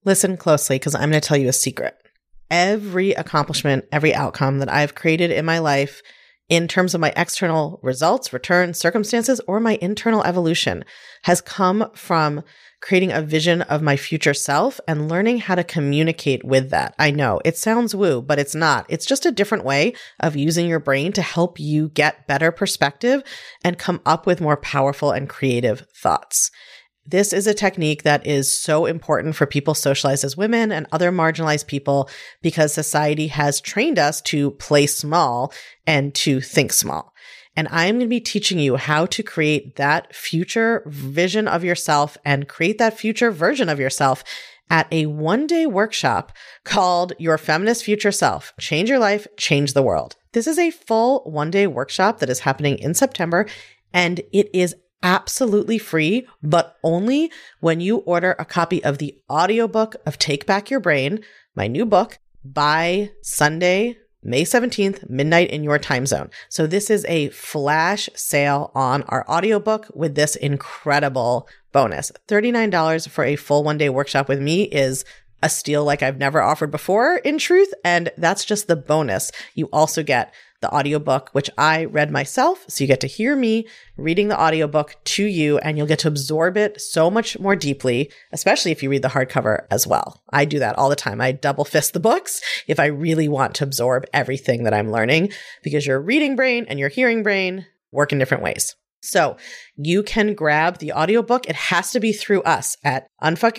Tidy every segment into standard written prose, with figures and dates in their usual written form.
Listen closely because I'm going to tell you a secret. Every accomplishment, every outcome that I've created in my life in terms of my external results, returns, circumstances, or my internal evolution has come from creating a vision of my future self and learning how to communicate with that. I know it sounds woo, but it's not. It's just a different way of using your brain to help you get better perspective and come up with more powerful and creative thoughts. This is a technique that is so important for people socialized as women and other marginalized people because society has trained us to play small and to think small. And I am going to be teaching you how to create that future vision of yourself and create that future version of yourself at a one-day workshop called Your Feminist Future Self. Change your life, change the world. This is a full one-day workshop that is happening in September, and it is absolutely free, but only when you order a copy of the audiobook of Take Back Your Brain, my new book, by Sunday, May 17th, midnight in your time zone. So this is a flash sale on our audiobook with this incredible bonus. $39 for a full one-day workshop with me is a steal like I've never offered before, in truth, and that's just the bonus. You also get the audiobook, which I read myself. So you get to hear me reading the audiobook to you, and you'll get to absorb it so much more deeply, especially if you read the hardcover as well. I do that all the time. I double fist the books if I really want to absorb everything that I'm learning, because your reading brain and your hearing brain work in different ways. So you can grab the audiobook. It has to be through us at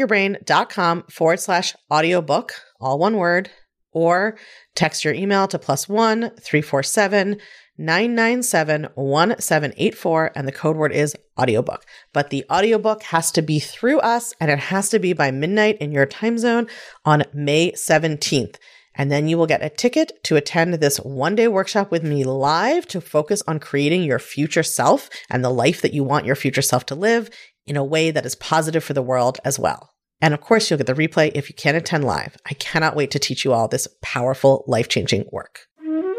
unfuckyourbrain.com/audiobook, all one word, or text your email to +1 347 997 1784, and the code word is audiobook. But the audiobook has to be through us, and it has to be by midnight in your time zone on May 17th. And then you will get a ticket to attend this one-day workshop with me live to focus on creating your future self and the life that you want your future self to live in a way that is positive for the world as well. And of course, you'll get the replay if you can't attend live. I cannot wait to teach you all this powerful, life-changing work.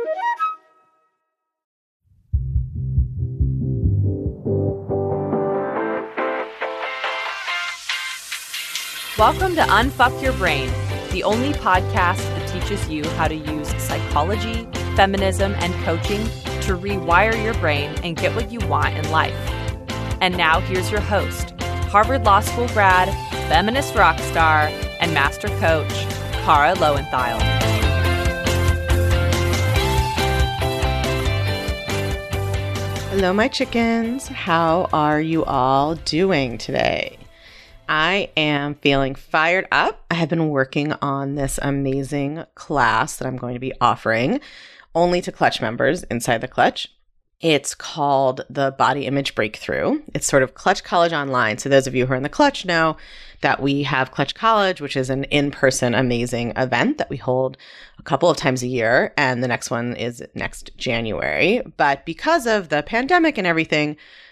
Welcome to Unfuck Your Brain, the only podcast that teaches you how to use psychology, feminism, and coaching to rewire your brain and get what you want in life. And now here's your host, Harvard Law School grad, feminist rock star, and master coach, Kara Loewentheil. Hello, my chickens. How are you all doing today? I am feeling fired up. I have been working on this amazing class that I'm going to be offering only to Clutch members inside the Clutch. It's called the Body Image Breakthrough. It's sort of Clutch College online. So those of you who are in the Clutch know that we have Clutch College, which is an in-person amazing event that we hold a couple of times a year. And the next one is next January. But because of the pandemic and everything,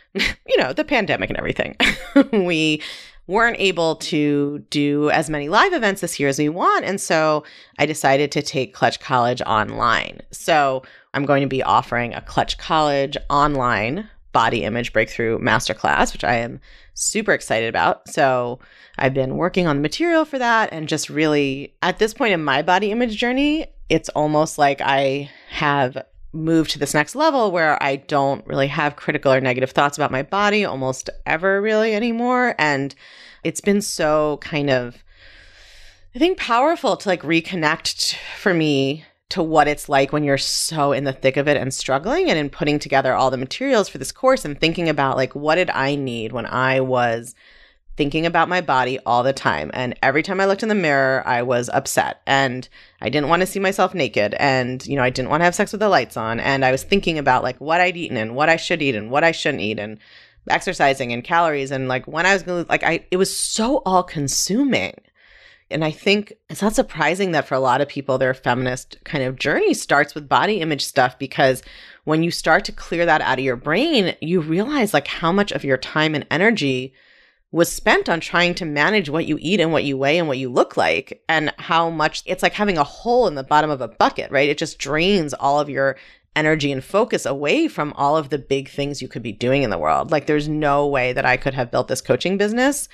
we weren't able to do as many live events this year as we want. And so I decided to take Clutch College online. So I'm going to be offering a Clutch College online body image breakthrough masterclass, which I am super excited about. So I've been working on the material for that. And just really at this point in my body image journey, it's almost like I have moved to this next level where I don't really have critical or negative thoughts about my body almost ever really anymore. And it's been so kind of, I think, powerful to like reconnect for me to what it's like when you're so in the thick of it and struggling, and in putting together all the materials for this course and thinking about like, what did I need when I was thinking about my body all the time. And every time I looked in the mirror, I was upset and I didn't want to see myself naked. And, I didn't want to have sex with the lights on. And I was thinking about like what I'd eaten and what I should eat and what I shouldn't eat, and exercising and calories. And like when I was going to, it was so all consuming. And I think it's not surprising that for a lot of people, their feminist kind of journey starts with body image stuff, because when you start to clear that out of your brain, you realize like how much of your time and energy was spent on trying to manage what you eat and what you weigh and what you look like, and how much it's like having a hole in the bottom of a bucket, right? It just drains all of your energy and focus away from all of the big things you could be doing in the world. Like there's no way that I could have built this coaching business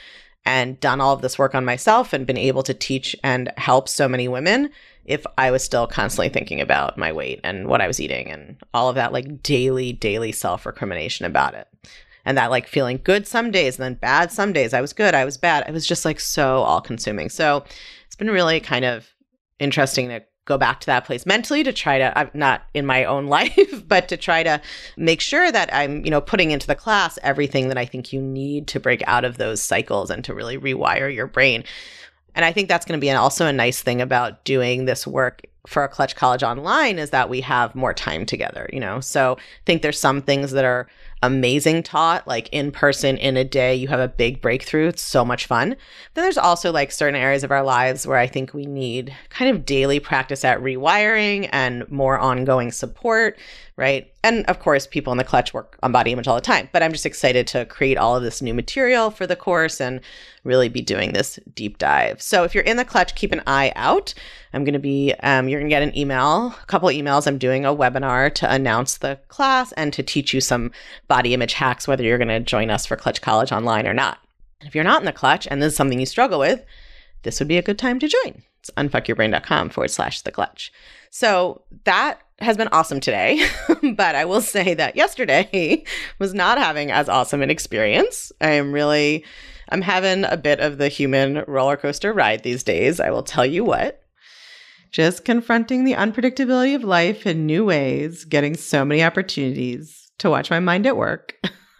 and done all of this work on myself and been able to teach and help so many women if I was still constantly thinking about my weight and what I was eating and all of that like daily self-recrimination about it. And that like feeling good some days and then bad some days. I was good, I was bad. It was just like so all-consuming. So it's been really kind of interesting to go back to that place mentally to try to, not in my own life, but to try to make sure that I'm, putting into the class everything that I think you need to break out of those cycles and to really rewire your brain. And I think that's going to be also a nice thing about doing this work for a Clutch College online is that we have more time together, So I think there's some things that are amazing taught, like in person in a day, you have a big breakthrough. It's so much fun. Then there's also like certain areas of our lives where I think we need kind of daily practice at rewiring and more ongoing support, right? And of course, people in the Clutch work on body image all the time, but I'm just excited to create all of this new material for the course and really be doing this deep dive. So if you're in the Clutch, keep an eye out. I'm going to be, you're going to get an email, a couple of emails. I'm doing a webinar to announce the class and to teach you some body image hacks, whether you're going to join us for Clutch College online or not. And if you're not in the Clutch and this is something you struggle with, this would be a good time to join. It's unfuckyourbrain.com/the Clutch. So that has been awesome today, but I will say that yesterday was not having as awesome an experience. I'm having a bit of the human roller coaster ride these days. I will tell you what. Just confronting the unpredictability of life in new ways, getting so many opportunities to watch my mind at work.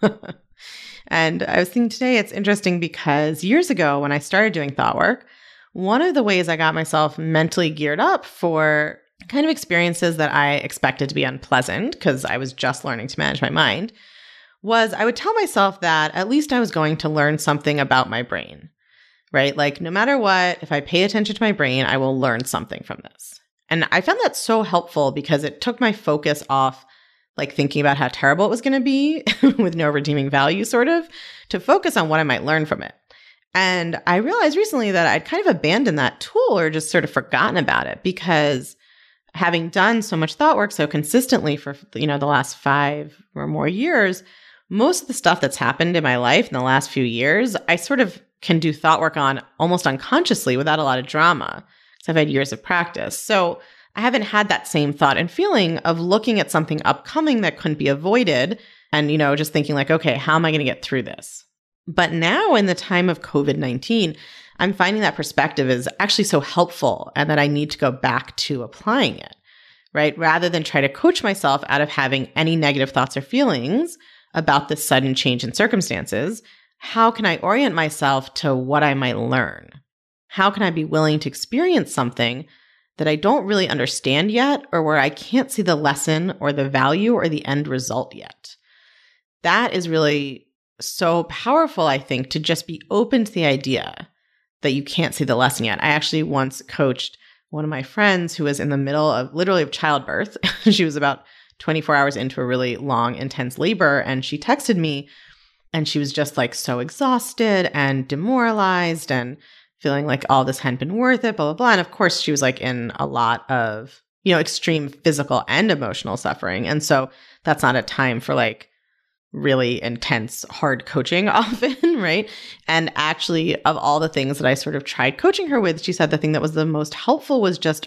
And I was thinking today, it's interesting because years ago when I started doing thought work, one of the ways I got myself mentally geared up for kind of experiences that I expected to be unpleasant because I was just learning to manage my mind was I would tell myself that at least I was going to learn something about my brain, right? Like no matter what, if I pay attention to my brain, I will learn something from this. And I found that so helpful because it took my focus off like thinking about how terrible it was going to be with no redeeming value sort of to focus on what I might learn from it. And I realized recently that I'd kind of abandoned that tool or just sort of forgotten about it because having done so much thought work so consistently for, the last 5 or more years, most of the stuff that's happened in my life in the last few years, I sort of can do thought work on almost unconsciously without a lot of drama because I've had years of practice. So I haven't had that same thought and feeling of looking at something upcoming that couldn't be avoided and, just thinking like, okay, how am I going to get through this? But now in the time of COVID-19, I'm finding that perspective is actually so helpful and that I need to go back to applying it, right? Rather than try to coach myself out of having any negative thoughts or feelings about this sudden change in circumstances, how can I orient myself to what I might learn? How can I be willing to experience something that I don't really understand yet or where I can't see the lesson or the value or the end result yet? That is really so powerful, I think, to just be open to the idea that you can't see the lesson yet. I actually once coached one of my friends who was in the middle of literally of childbirth. She was about 24 hours into a really long, intense labor. And she texted me and she was just like so exhausted and demoralized and feeling like all this hadn't been worth it, blah, blah, blah. And of course, she was like in a lot of, extreme physical and emotional suffering. And so that's not a time for like really intense, hard coaching often, right? And actually, of all the things that I sort of tried coaching her with, she said the thing that was the most helpful was just,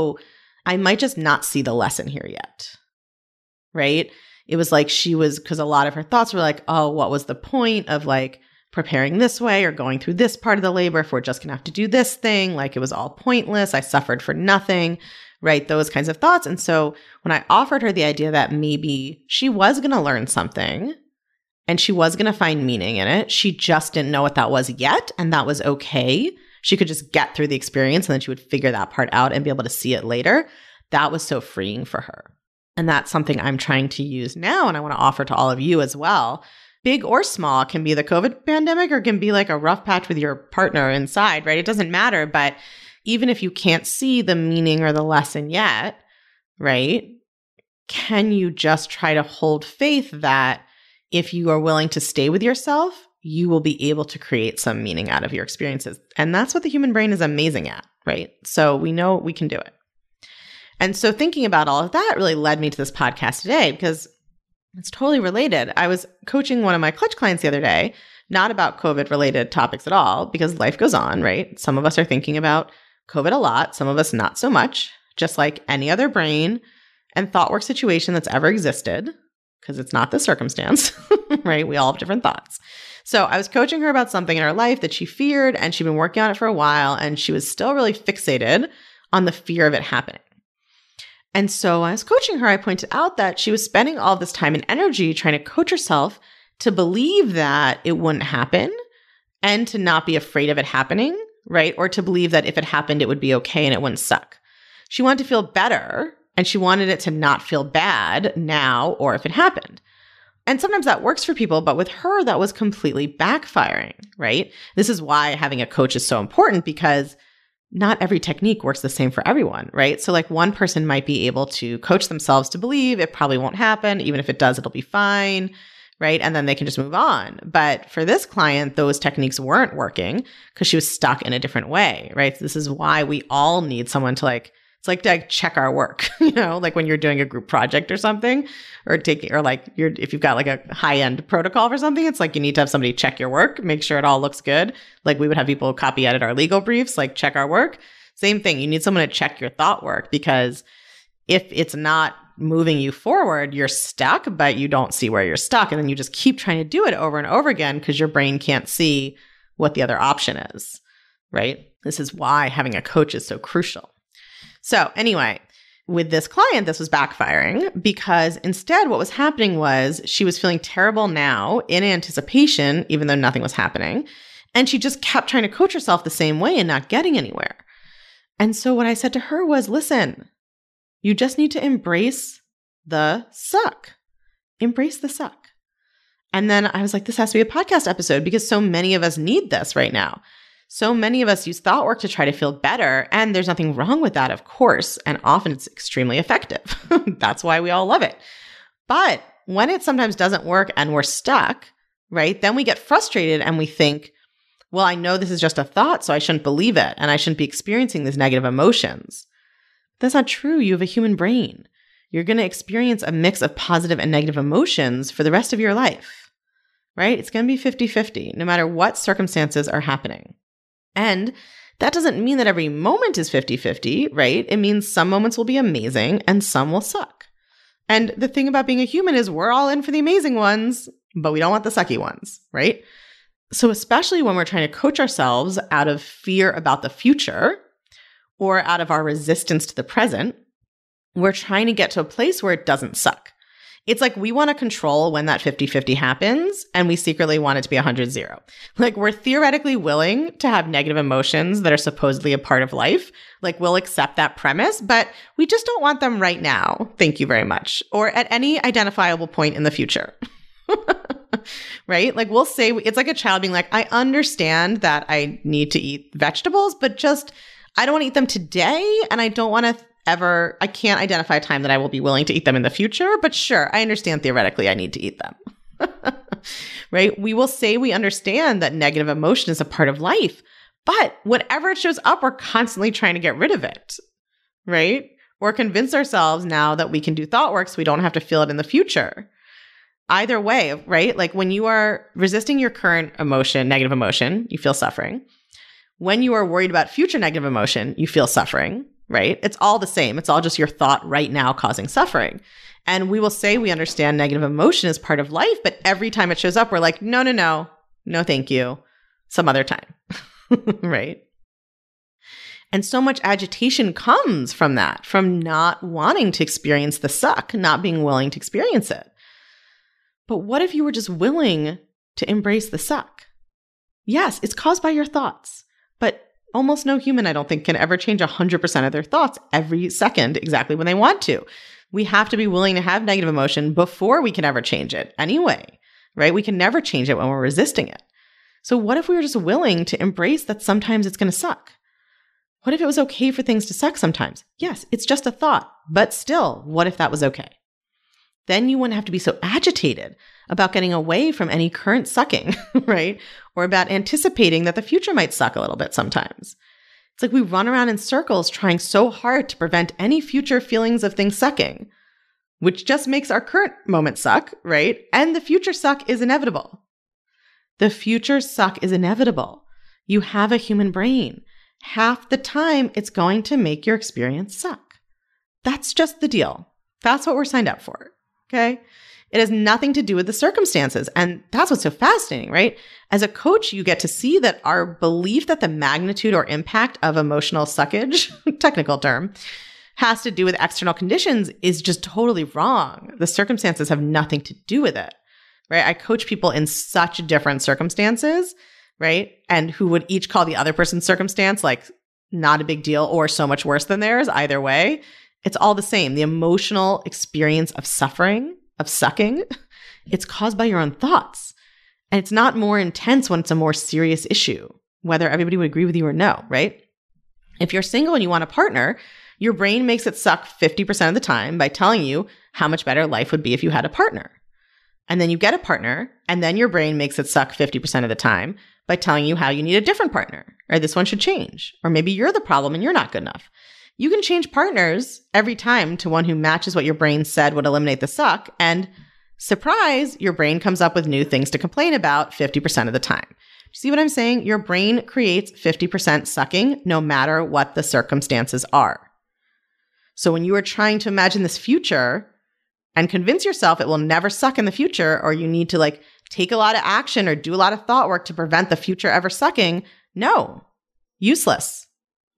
I might just not see the lesson here yet, right? It was like because a lot of her thoughts were like, what was the point of like preparing this way or going through this part of the labor if we're just going to have to do this thing? Like it was all pointless. I suffered for nothing, right? Those kinds of thoughts. And so when I offered her the idea that maybe she was going to learn something and she was going to find meaning in it, she just didn't know what that was yet. And that was okay. She could just get through the experience and then she would figure that part out and be able to see it later. That was so freeing for her. And that's something I'm trying to use now. And I want to offer to all of you as well. Big or small, can be the COVID pandemic or can be like a rough patch with your partner inside, right? It doesn't matter. But even if you can't see the meaning or the lesson yet, right? Can you just try to hold faith that if you are willing to stay with yourself, you will be able to create some meaning out of your experiences. And that's what the human brain is amazing at, right? So we know we can do it. And so thinking about all of that really led me to this podcast today because it's totally related. I was coaching one of my Clutch clients the other day not about COVID related topics at all, because life goes on, right? Some of us are thinking about COVID a lot, some of us not so much, just like any other brain and thought work situation that's ever existed, because it's not the circumstance, right? We all have different thoughts. So I was coaching her about something in her life that she feared, and she'd been working on it for a while, and she was still really fixated on the fear of it happening. And so I was coaching her, I pointed out that she was spending all this time and energy trying to coach herself to believe that it wouldn't happen and to not be afraid of it happening, right? Or to believe that if it happened, it would be okay and it wouldn't suck. She wanted to feel better, and she wanted it to not feel bad now or if it happened. And sometimes that works for people, but with her, that was completely backfiring, right? This is why having a coach is so important, because not every technique works the same for everyone, right? So like one person might be able to coach themselves to believe it probably won't happen. Even if it does, it'll be fine, right? And then they can just move on. But for this client, those techniques weren't working because she was stuck in a different way, right? So this is why we all need someone to it's like to check our work, like when you're doing a group project or something, if you've got like a high-end protocol for something, it's like you need to have somebody check your work, make sure it all looks good. Like we would have people copy edit our legal briefs, like check our work. Same thing. You need someone to check your thought work, because if it's not moving you forward, you're stuck, but you don't see where you're stuck. And then you just keep trying to do it over and over again because your brain can't see what the other option is, right? This is why having a coach is so crucial. So anyway, with this client, this was backfiring, because instead what was happening was she was feeling terrible now in anticipation, even though nothing was happening. And she just kept trying to coach herself the same way and not getting anywhere. And so what I said to her was, listen, you just need to embrace the suck. Embrace the suck. And then I was like, this has to be a podcast episode, because so many of us need this right now. So many of us use thought work to try to feel better, and there's nothing wrong with that, of course, and often it's extremely effective. That's why we all love it. But when it sometimes doesn't work and we're stuck, right, then we get frustrated and we think, well, I know this is just a thought, so I shouldn't believe it, and I shouldn't be experiencing these negative emotions. That's not true. You have a human brain. You're going to experience a mix of positive and negative emotions for the rest of your life, right? It's going to be 50-50, no matter what circumstances are happening. And that doesn't mean that every moment is 50-50, right? It means some moments will be amazing and some will suck. And the thing about being a human is we're all in for the amazing ones, but we don't want the sucky ones, right? So especially when we're trying to coach ourselves out of fear about the future or out of our resistance to the present, we're trying to get to a place where it doesn't suck. It's like we want to control when that 50-50 happens, and we secretly want it to be 100-0. Like we're theoretically willing to have negative emotions that are supposedly a part of life. Like we'll accept that premise, but we just don't want them right now. Thank you very much. Or at any identifiable point in the future. Right? Like we'll say, it's like a child being like, I understand that I need to eat vegetables, but just, I don't want to eat them today, and I don't want to I can't identify a time that I will be willing to eat them in the future, but sure, I understand theoretically I need to eat them. Right? We will say we understand that negative emotion is a part of life, but whenever it shows up, we're constantly trying to get rid of it, right? Or convince ourselves now that we can do thought work so we don't have to feel it in the future. Either way, right? Like when you are resisting your current emotion, negative emotion, you feel suffering. When you are worried about future negative emotion, you feel suffering. Right? It's all the same. It's all just your thought right now causing suffering. And we will say we understand negative emotion is part of life, but every time it shows up, we're like, no, thank you. Some other time. Right? And so much agitation comes from that, from not wanting to experience the suck, not being willing to experience it. But what if you were just willing to embrace the suck? Yes, it's caused by your thoughts, but almost no human, I don't think, can ever change 100% of their thoughts every second exactly when they want to. We have to be willing to have negative emotion before we can ever change it anyway, right? We can never change it when we're resisting it. So what if we were just willing to embrace that sometimes it's going to suck? What if it was okay for things to suck sometimes? Yes, it's just a thought, but still, what if that was okay? Then you wouldn't have to be so agitated about getting away from any current sucking, right? Or about anticipating that the future might suck a little bit sometimes. It's like we run around in circles trying so hard to prevent any future feelings of things sucking, which just makes our current moment suck, right? And the future suck is inevitable. The future suck is inevitable. You have a human brain. Half the time, it's going to make your experience suck. That's just the deal. That's what we're signed up for, okay? It has nothing to do with the circumstances. And that's what's so fascinating, right? As a coach, you get to see that our belief that the magnitude or impact of emotional suckage, technical term, has to do with external conditions is just totally wrong. The circumstances have nothing to do with it, right? I coach people in such different circumstances, right? And who would each call the other person's circumstance like not a big deal or so much worse than theirs, either way. It's all the same. The emotional experience of suffering, of sucking, it's caused by your own thoughts. And it's not more intense when it's a more serious issue, whether everybody would agree with you or no, right? If you're single and you want a partner, your brain makes it suck 50% of the time by telling you how much better life would be if you had a partner. And then you get a partner, and then your brain makes it suck 50% of the time by telling you how you need a different partner, or this one should change, or maybe you're the problem and you're not good enough. You can change partners every time to one who matches what your brain said would eliminate the suck, and surprise, your brain comes up with new things to complain about 50% of the time. See what I'm saying? Your brain creates 50% sucking no matter what the circumstances are. So when you are trying to imagine this future and convince yourself it will never suck in the future, or you need to like take a lot of action or do a lot of thought work to prevent the future ever sucking, no, useless.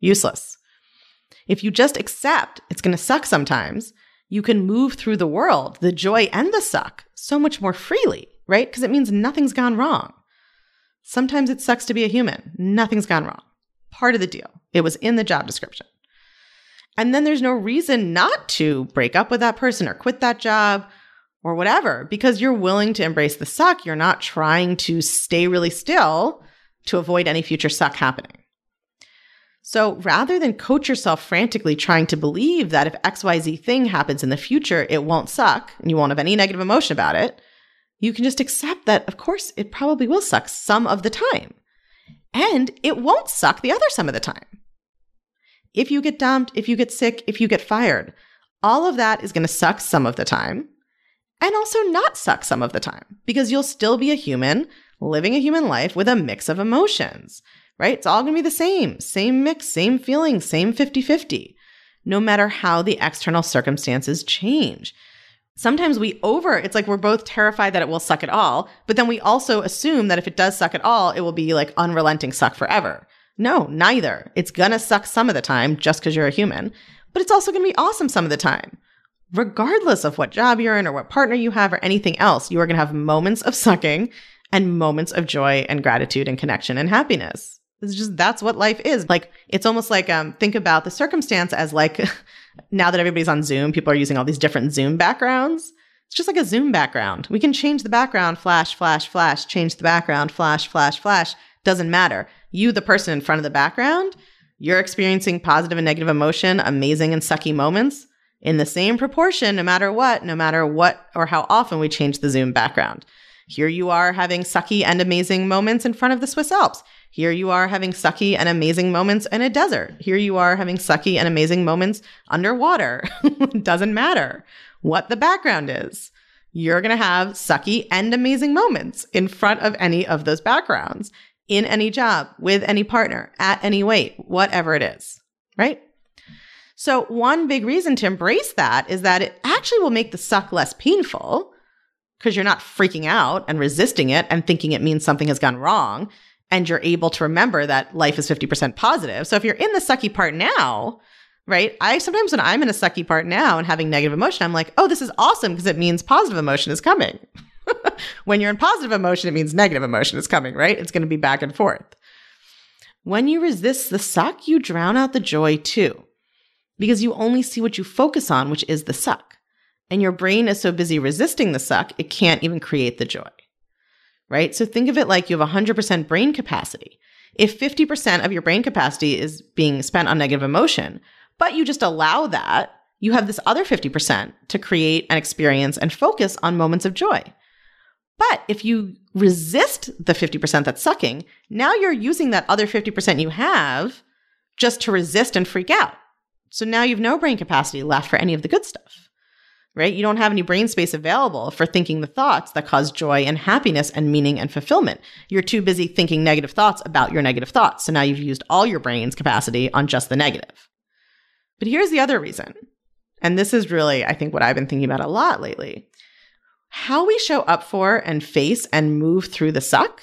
If you just accept it's going to suck sometimes, you can move through the world, the joy and the suck, so much more freely, right? Because it means nothing's gone wrong. Sometimes it sucks to be a human. Nothing's gone wrong. Part of the deal. It was in the job description. And then there's no reason not to break up with that person or quit that job or whatever, because you're willing to embrace the suck. You're not trying to stay really still to avoid any future suck happening. So rather than coach yourself frantically trying to believe that if XYZ thing happens in the future, it won't suck and you won't have any negative emotion about it, you can just accept that, of course, it probably will suck some of the time. And it won't suck the other some of the time. If you get dumped, if you get sick, if you get fired, all of that is going to suck some of the time and also not suck some of the time, because you'll still be a human living a human life with a mix of emotions, right? It's all going to be the same mix, same feelings, same 50-50, no matter how the external circumstances change. Sometimes it's like we're both terrified that it will suck at all, but then we also assume that if it does suck at all, it will be like unrelenting suck forever. No, neither. It's going to suck some of the time just because you're a human, but it's also going to be awesome some of the time. Regardless of what job you're in or what partner you have or anything else, you are going to have moments of sucking and moments of joy and gratitude and connection and happiness. That's what life is. Like, it's almost like, think about the circumstance as like, now that everybody's on Zoom, people are using all these different Zoom backgrounds. It's just like a Zoom background. We can change the background, flash, flash, flash, change the background, flash, flash, flash. Doesn't matter. You, the person in front of the background, you're experiencing positive and negative emotion, amazing and sucky moments in the same proportion, no matter what or how often we change the Zoom background. Here you are having sucky and amazing moments in front of the Swiss Alps. Here you are having sucky and amazing moments in a desert. Here you are having sucky and amazing moments underwater. It doesn't matter what the background is. You're going to have sucky and amazing moments in front of any of those backgrounds, in any job, with any partner, at any weight, whatever it is, right? So one big reason to embrace that is that it actually will make the suck less painful because you're not freaking out and resisting it and thinking it means something has gone wrong. And you're able to remember that life is 50% positive. So if you're in the sucky part now, right? Sometimes when I'm in a sucky part now and having negative emotion, I'm like, oh, this is awesome because it means positive emotion is coming. When you're in positive emotion, it means negative emotion is coming, right? It's going to be back and forth. When you resist the suck, you drown out the joy too, because you only see what you focus on, which is the suck. And your brain is so busy resisting the suck, it can't even create the joy. Right? So think of it like you have 100% brain capacity. If 50% of your brain capacity is being spent on negative emotion, but you just allow that, you have this other 50% to create and experience and focus on moments of joy. But if you resist the 50% that's sucking, now you're using that other 50% you have just to resist and freak out. So now you have no brain capacity left for any of the good stuff. right? You don't have any brain space available for thinking the thoughts that cause joy and happiness and meaning and fulfillment. You're too busy thinking negative thoughts about your negative thoughts. So now you've used all your brain's capacity on just the negative. But here's the other reason. And this is really, I think, what I've been thinking about a lot lately. How we show up for and face and move through the suck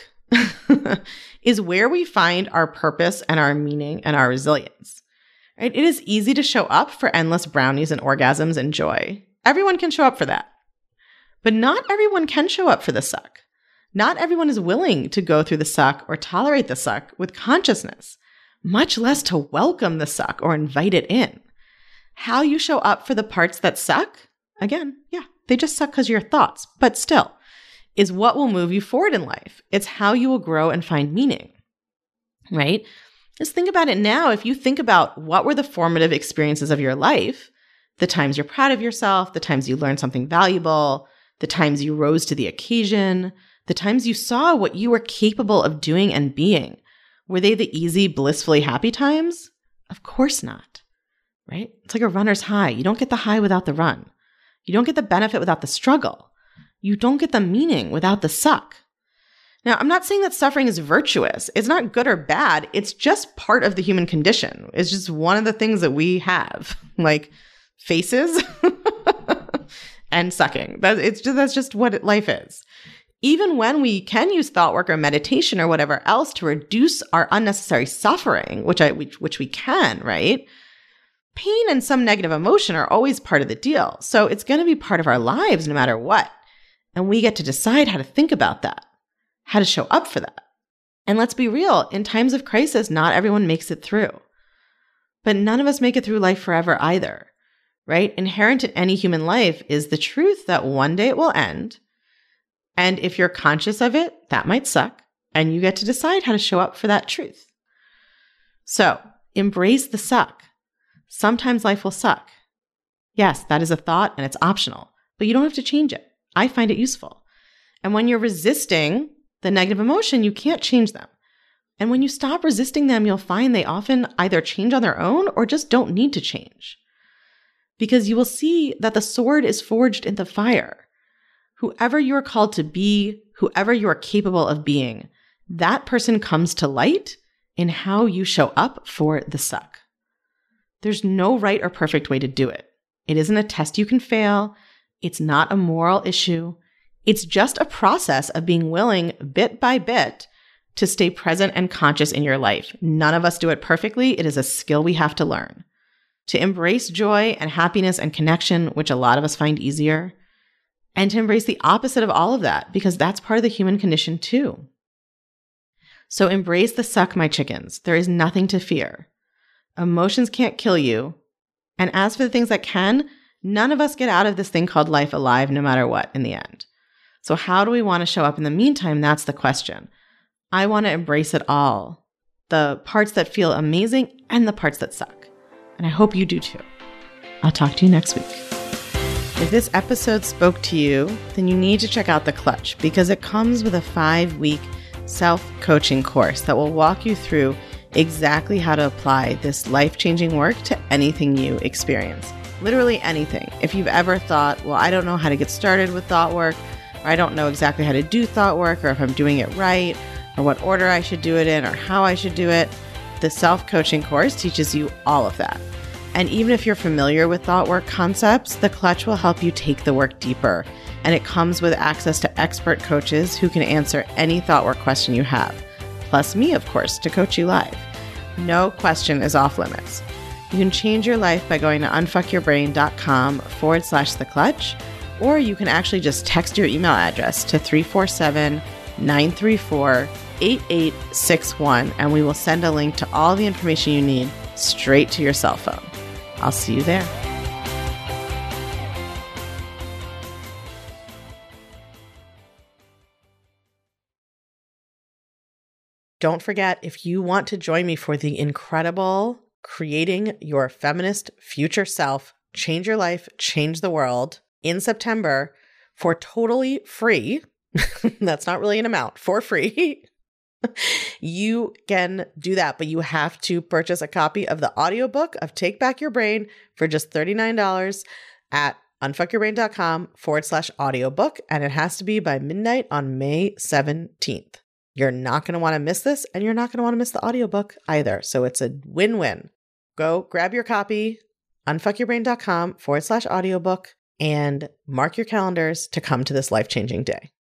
is where we find our purpose and our meaning and our resilience. Right? It is easy to show up for endless brownies and orgasms and joy. Everyone can show up for that. But not everyone can show up for the suck. Not everyone is willing to go through the suck or tolerate the suck with consciousness, much less to welcome the suck or invite it in. How you show up for the parts that suck, again, yeah, they just suck because of your thoughts, but still, is what will move you forward in life. It's how you will grow and find meaning, right? Just think about it now. If you think about what were the formative experiences of your life, the times you're proud of yourself, the times you learned something valuable, the times you rose to the occasion, the times you saw what you were capable of doing and being, were they the easy, blissfully happy times? Of course not, right? It's like a runner's high. You don't get the high without the run. You don't get the benefit without the struggle. You don't get the meaning without the suck. Now, I'm not saying that suffering is virtuous. It's not good or bad. It's just part of the human condition. It's just one of the things that we have, like faces and sucking. That's just what life is. Even when we can use thought work or meditation or whatever else to reduce our unnecessary suffering, which we can, right? Pain and some negative emotion are always part of the deal. So it's going to be part of our lives no matter what. And we get to decide how to think about that, how to show up for that. And let's be real, in times of crisis, not everyone makes it through. But none of us make it through life forever either, right? Inherent in any human life is the truth that one day it will end. And if you're conscious of it, that might suck. And you get to decide how to show up for that truth. So embrace the suck. Sometimes life will suck. Yes, that is a thought and it's optional, but you don't have to change it. I find it useful. And when you're resisting the negative emotion, you can't change them. And when you stop resisting them, you'll find they often either change on their own or just don't need to change. Because you will see that the sword is forged in the fire. Whoever you are called to be, whoever you are capable of being, that person comes to light in how you show up for the suck. There's no right or perfect way to do it. It isn't a test you can fail. It's not a moral issue. It's just a process of being willing, bit by bit, to stay present and conscious in your life. None of us do it perfectly. It is a skill we have to learn. To embrace joy and happiness and connection, which a lot of us find easier, and to embrace the opposite of all of that, because that's part of the human condition too. So embrace the suck, my chickens. There is nothing to fear. Emotions can't kill you. And as for the things that can, none of us get out of this thing called life alive no matter what in the end. So how do we want to show up in the meantime? That's the question. I want to embrace it all. The parts that feel amazing and the parts that suck. And I hope you do too. I'll talk to you next week. If this episode spoke to you, then you need to check out The Clutch because it comes with a 5-week self-coaching course that will walk you through exactly how to apply this life-changing work to anything you experience. Literally anything. If you've ever thought, well, I don't know how to get started with thought work, or I don't know exactly how to do thought work, or if I'm doing it right, or what order I should do it in, or how I should do it, the self-coaching course teaches you all of that. And even if you're familiar with thought work concepts, The Clutch will help you take the work deeper. And it comes with access to expert coaches who can answer any thought work question you have. Plus me, of course, to coach you live. No question is off limits. You can change your life by going to unfuckyourbrain.com/The Clutch, or you can actually just text your email address to 347-934-8861, and we will send a link to all the information you need straight to your cell phone. I'll see you there. Don't forget, if you want to join me for the incredible Creating Your Feminist Future Self, Change Your Life, Change the World in September for totally free, that's not really an amount, for free, you can do that, but you have to purchase a copy of the audiobook of Take Back Your Brain for just $39 at unfuckyourbrain.com/audiobook, and it has to be by midnight on May 17th. You're not going to want to miss this, and you're not going to want to miss the audiobook either. So it's a win-win. Go grab your copy, unfuckyourbrain.com/audiobook, and mark your calendars to come to this life-changing day.